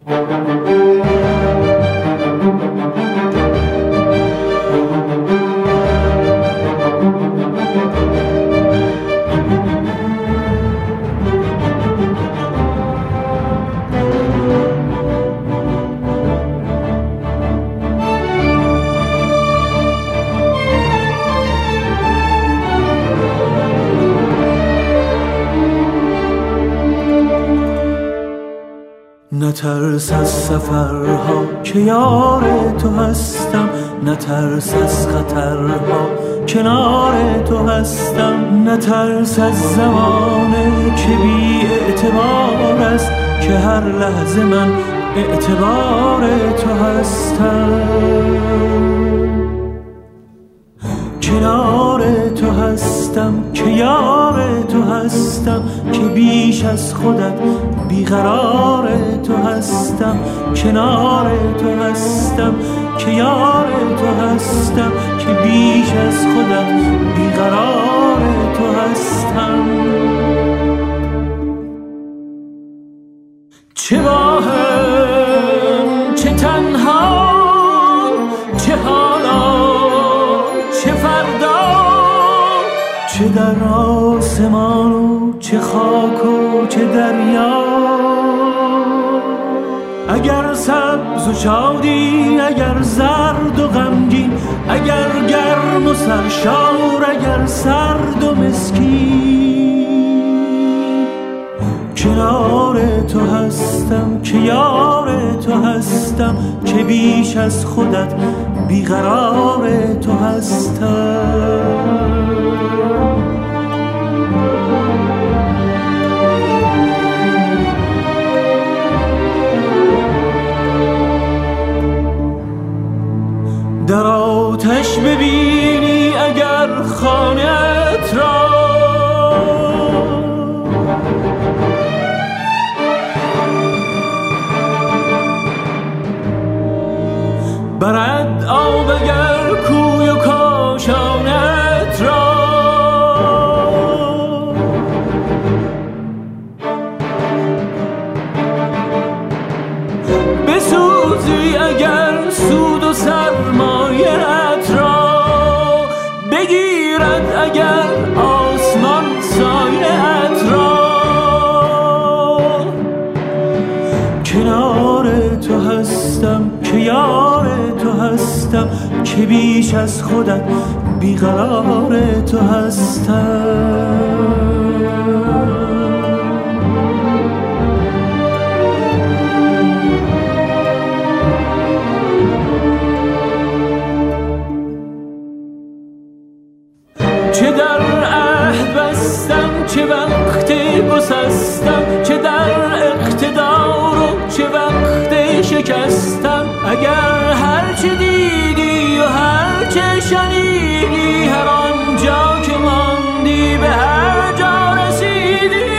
نترس از سفرها که یار تو هستم، نترس از خطرها کنار تو هستم، نترس از زمانه که بی اعتبار است که هر لحظه من اعتبار تو هستم. کنار تو هستم که یار تو هستم، که بیش از خودت بیقرار تو هستم. کنار تو هستم که یار تو هستم، که بیش از خودت بیقرار تو هستم. چه با هم چه تنها، چه حالا چه فردا، چه در آسمان و چه خاک و چه دریا. اگر سبز و شادی، اگر زرد و غمگین، اگر گرم و سرشار، اگر سرد و مسکین، کنار تو هستم که یار تو هستم، که بیش از خودت بیقرار تو هستم. در آتش ببینی اگر خانه‌ات را، برد آب اگر کوی و کاشانت را. بسوزی اگر سود و سرمایه‌ات را، بگیرد اگر آسمان سایه‌ات را. کنار تو هستم که یار تو هستم، که بیش از خودت بیقرار تو هستم. چه در عهد بستم، چه وقت گسستم، چه در اقتدار و چه وقت شکستم. اگر هر چه دیدی و هر چه شنیدی، هر آنجا که ماندی به هر جا رسیدی.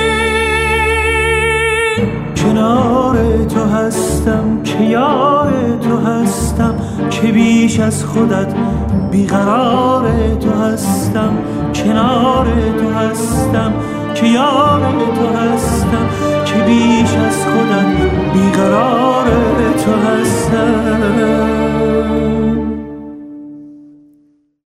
کنار تو هستم که یار تو هستم، که بیش از خودت بیقرار تو هستم. کنار تو هستم که یار تو هستم، که بیش از خودت بیقرار تو هستم.